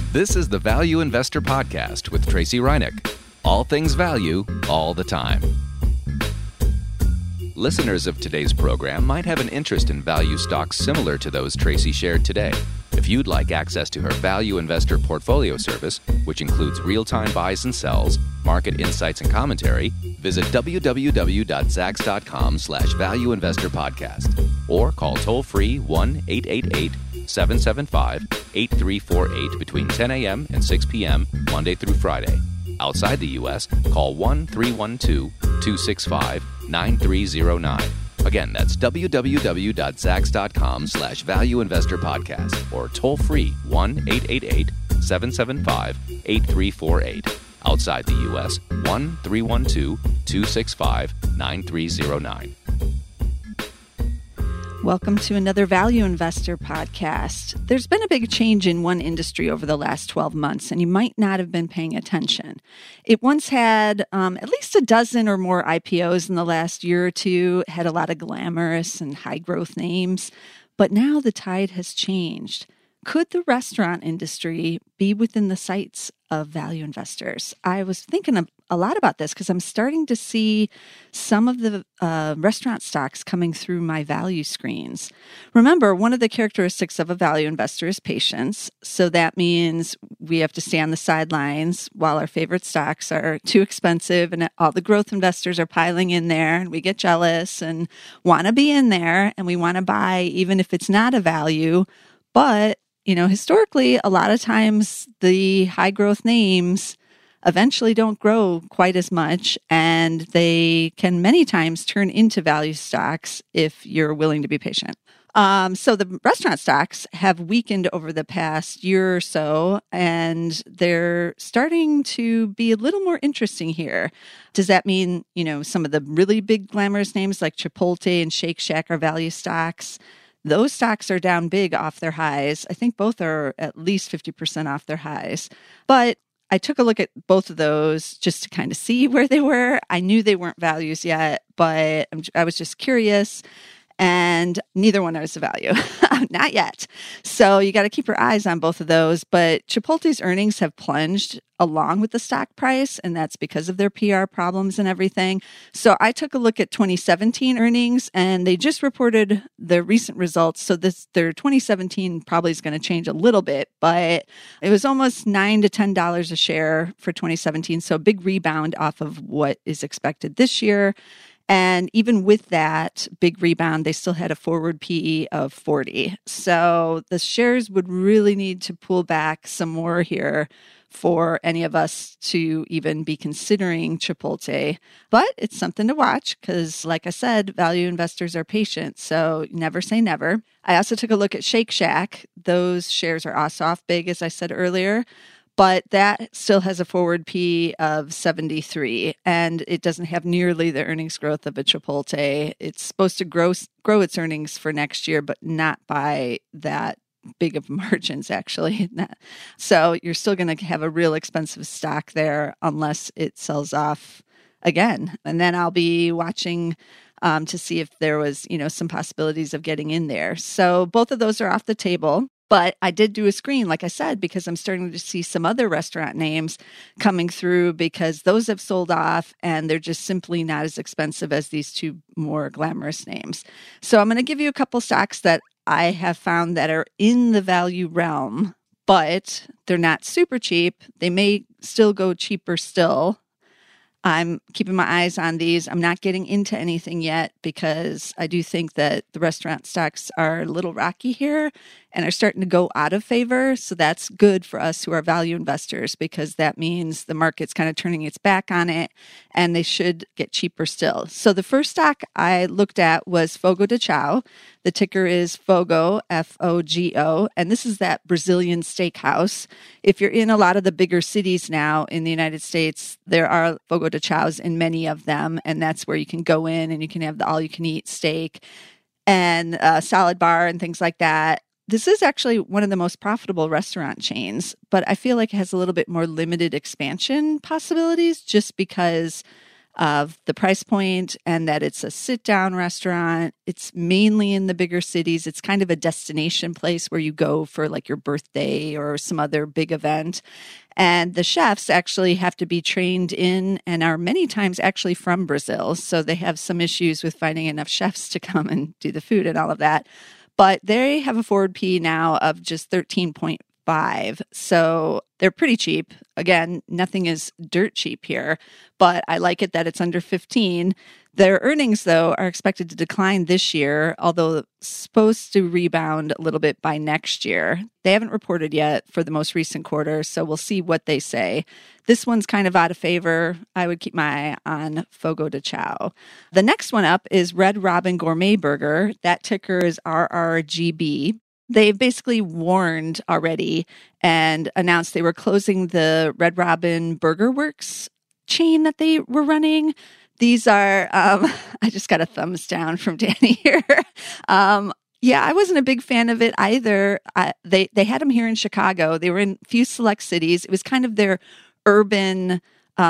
This is the Value Investor Podcast with Tracy Reinick. All things value, all the time. Listeners of today's program might have an interest in value stocks similar to those Tracy shared today. If you'd like access to her Value Investor Portfolio service, which includes real-time buys and sells, market insights and commentary, visit www.zacks.com/Value Investor Podcast or call toll-free 1-888-775-8348 between 10 a.m. and 6 p.m. Monday through Friday. Outside the U.S., call 1-312-265-9309. Again, that's www.zacks.com/Value Investor Podcast or toll free 1-888-775-8348. Outside the U.S., 1-312-265-9309. Welcome to another Value Investor Podcast. There's been a big change in one industry over the last 12 months, and you might not have been paying attention. It once had at least a dozen or more IPOs in the last year or two, had a lot of glamorous and high-growth names, but now the tide has changed. Could the restaurant industry be within the sights of value investors? I was thinking a lot about this because I'm starting to see some of the restaurant stocks coming through my value screens. Remember, one of the characteristics of a value investor is patience. So that means we have to stay on the sidelines while our favorite stocks are too expensive and all the growth investors are piling in there, and we get jealous and want to be in there and we want to buy even if it's not a value. But historically, a lot of times the high growth names eventually don't grow quite as much, and they can many times turn into value stocks if you're willing to be patient. So the restaurant stocks have weakened over the past year or so, and they're starting to be a little more interesting here. Does that mean, some of the really big glamorous names like Chipotle and Shake Shack are value stocks? Those stocks are down big off their highs. I think both are at least 50% off their highs. But I took a look at both of those just to kind of see where they were. I knew they weren't values yet, but I was just curious. And neither one is a value. Not yet. So you got to keep your eyes on both of those. But Chipotle's earnings have plunged along with the stock price, and that's because of their PR problems and everything. So I took a look at 2017 earnings, and they just reported the recent results. So their 2017 probably is going to change a little bit, but it was almost $9 to $10 a share for 2017. So a big rebound off of what is expected this year. And even with that big rebound, they still had a forward PE of 40. So the shares would really need to pull back some more here for any of us to even be considering Chipotle. But it's something to watch because, like I said, value investors are patient. So never say never. I also took a look at Shake Shack. Those shares are also off big, as I said earlier. But that still has a forward P of 73, and it doesn't have nearly the earnings growth of a Chipotle. It's supposed to grow its earnings for next year, but not by that big of margins, actually. So you're still going to have a real expensive stock there unless it sells off again. And then I'll be watching to see if there was, some possibilities of getting in there. So both of those are off the table. But I did do a screen, like I said, because I'm starting to see some other restaurant names coming through because those have sold off and they're just simply not as expensive as these two more glamorous names. So I'm going to give you a couple stocks that I have found that are in the value realm, but they're not super cheap. They may still go cheaper still. I'm keeping my eyes on these. I'm not getting into anything yet because I do think that the restaurant stocks are a little rocky here and are starting to go out of favor. So that's good for us who are value investors because that means the market's kind of turning its back on it and they should get cheaper still. So the first stock I looked at was Fogo de Chão. The ticker is Fogo, F-O-G-O, and this is that Brazilian steakhouse. If you're in a lot of the bigger cities now in the United States, there are Fogo de Chãos in many of them, and that's where you can go in and you can have the all-you-can-eat steak and a salad bar and things like that. This is actually one of the most profitable restaurant chains, but I feel like it has a little bit more limited expansion possibilities just because of the price point and that it's a sit-down restaurant. It's mainly in the bigger cities. It's kind of a destination place where you go for like your birthday or some other big event. And the chefs actually have to be trained in and are many times actually from Brazil. So they have some issues with finding enough chefs to come and do the food and all of that. But they have a forward P now of just 13.5. So they're pretty cheap. Again, nothing is dirt cheap here, but I like it that it's under 15. Their earnings, though, are expected to decline this year, although supposed to rebound a little bit by next year. They haven't reported yet for the most recent quarter, so we'll see what they say. This one's kind of out of favor. I would keep my eye on Fogo de Chao. The next one up is Red Robin Gourmet Burger. That ticker is RRGB. They've basically warned already and announced they were closing the Red Robin Burger Works chain that they were running. These are, I just got a thumbs down from Danny here. Yeah, I wasn't a big fan of it either. They had them here in Chicago. They were in a few select cities. It was kind of their urban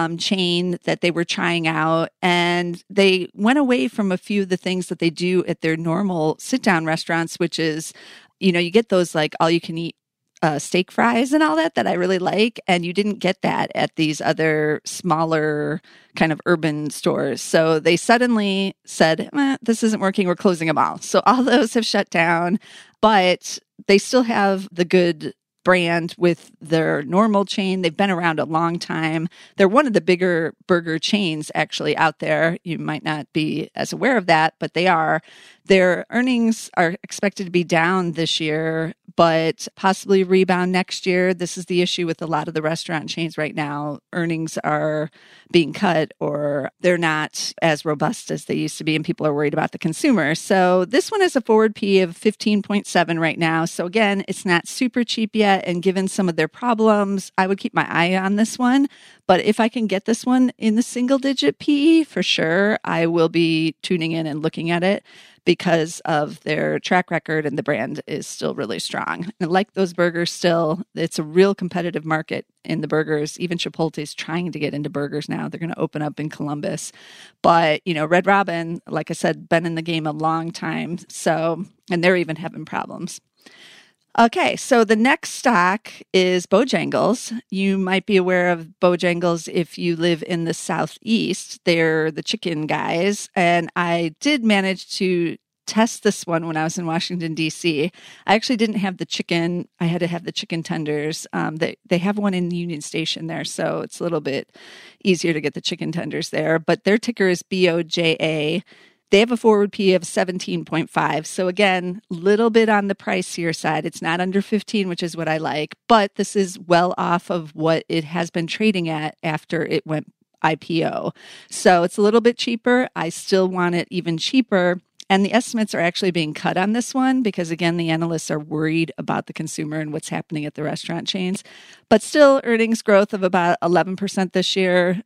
chain that they were trying out. And they went away from a few of the things that they do at their normal sit-down restaurants, which is, you know, you get those like all-you-can-eat steak fries and all that I really like. And you didn't get that at these other smaller kind of urban stores. So they suddenly said, this isn't working. We're closing them all. So all those have shut down, but they still have the good brand with their normal chain. They've been around a long time. They're one of the bigger burger chains actually out there. You might not be as aware of that, but they are. Their earnings are expected to be down this year, but possibly rebound next year. This is the issue with a lot of the restaurant chains right now. Earnings are being cut or they're not as robust as they used to be, and people are worried about the consumer. So this one has a forward P of 15.7 right now. So again, it's not super cheap yet, and given some of their problems, I would keep my eye on this one. But if I can get this one in the single-digit P, for sure, I will be tuning in and looking at it because of their track record, and the brand is still really strong. And I like those burgers still. It's a real competitive market in the burgers. Even Chipotle is trying to get into burgers now. They're going to open up in Columbus. But, you know, Red Robin, like I said, been in the game a long time. So, and they're even having problems. Okay, so the next stock is Bojangles. You might be aware of Bojangles if you live in the Southeast. They're the chicken guys, and I did manage to test this one when I was in Washington, D.C. I actually didn't have the chicken. I had to have the chicken tenders. They have one in Union Station there, so it's a little bit easier to get the chicken tenders there. But their ticker is BOJA. They have a forward P of 17.5. So again, little bit on the pricier side. It's not under 15, which is what I like, but this is well off of what it has been trading at after it went IPO. So it's a little bit cheaper. I still want it even cheaper. And the estimates are actually being cut on this one because, again, the analysts are worried about the consumer and what's happening at the restaurant chains. But still, earnings growth of about 11% this year,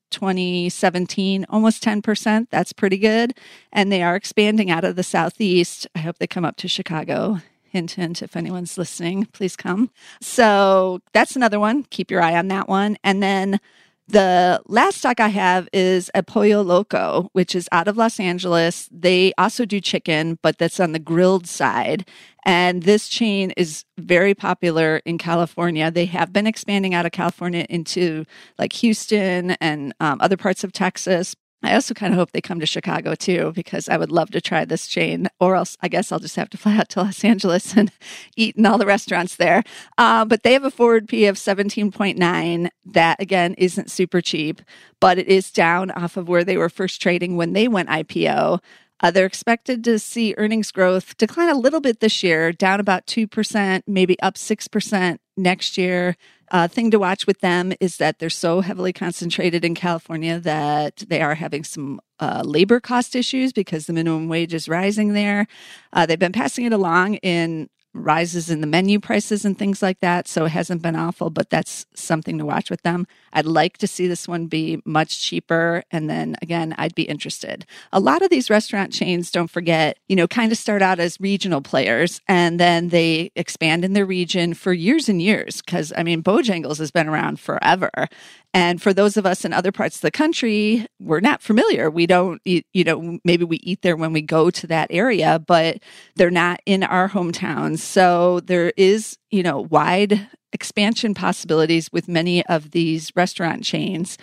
2017, almost 10%. That's pretty good. And they are expanding out of the Southeast. I hope they come up to Chicago. Hint, hint, if anyone's listening, please come. So that's another one. Keep your eye on that one. And then the last stock I have is a Pollo Loco, which is out of Los Angeles. They also do chicken, but that's on the grilled side. And this chain is very popular in California. They have been expanding out of California into like Houston and other parts of Texas. I also kind of hope they come to Chicago too, because I would love to try this chain, or else I guess I'll just have to fly out to Los Angeles and eat in all the restaurants there. But they have a forward P of 17.9. That again isn't super cheap, but it is down off of where they were first trading when they went IPO. They're expected to see earnings growth decline a little bit this year, down about 2%, maybe up 6% next year. Thing to watch with them is that they're so heavily concentrated in California that they are having some labor cost issues because the minimum wage is rising there. They've been passing it along in rises in the menu prices and things like that. So it hasn't been awful, but that's something to watch with them. I'd like to see this one be much cheaper. And then again, I'd be interested. A lot of these restaurant chains, don't forget, kind of start out as regional players and then they expand in their region for years and years. Because, Bojangles has been around forever. And for those of us in other parts of the country, we're not familiar. We don't, maybe we eat there when we go to that area, but they're not in our hometowns. So there is, wide expansion possibilities with many of these restaurant chains.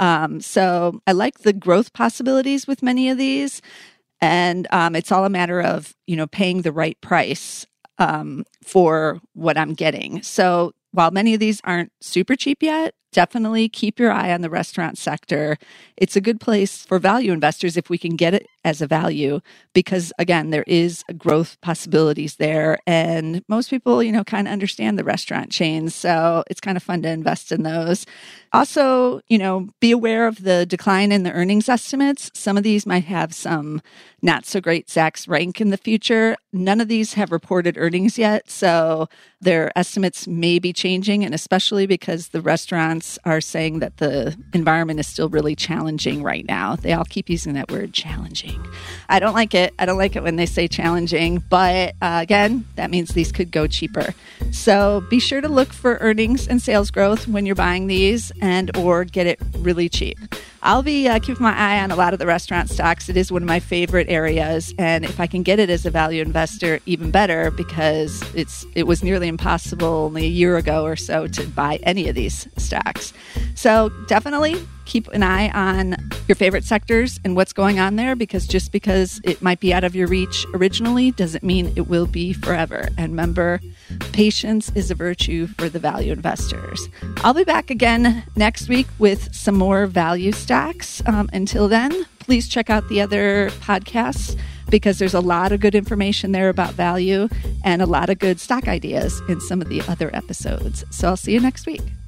So I like the growth possibilities with many of these. And it's all a matter of, paying the right price for what I'm getting. So while many of these aren't super cheap yet, definitely keep your eye on the restaurant sector. It's a good place for value investors if we can get it as a value, because again, there is growth possibilities there. And most people, kind of understand the restaurant chains. So it's kind of fun to invest in those. Also, be aware of the decline in the earnings estimates. Some of these might have some not so great Zacks rank in the future. None of these have reported earnings yet. So their estimates may be changing. And especially because the restaurants are saying that the environment is still really challenging right now. They all keep using that word challenging. I don't like it. I don't like it when they say challenging. But again, that means these could go cheaper. So be sure to look for earnings and sales growth when you're buying these and or get it really cheap. I'll be keeping my eye on a lot of the restaurant stocks. It is one of my favorite areas. And if I can get it as a value investor, even better, because it was nearly impossible only a year ago or so to buy any of these stocks. So definitely keep an eye on your favorite sectors and what's going on there, because just because it might be out of your reach originally doesn't mean it will be forever. And remember, patience is a virtue for the value investors. I'll be back again next week with some more value stocks. Until then, please check out the other podcasts, because there's a lot of good information there about value and a lot of good stock ideas in some of the other episodes. So I'll see you next week.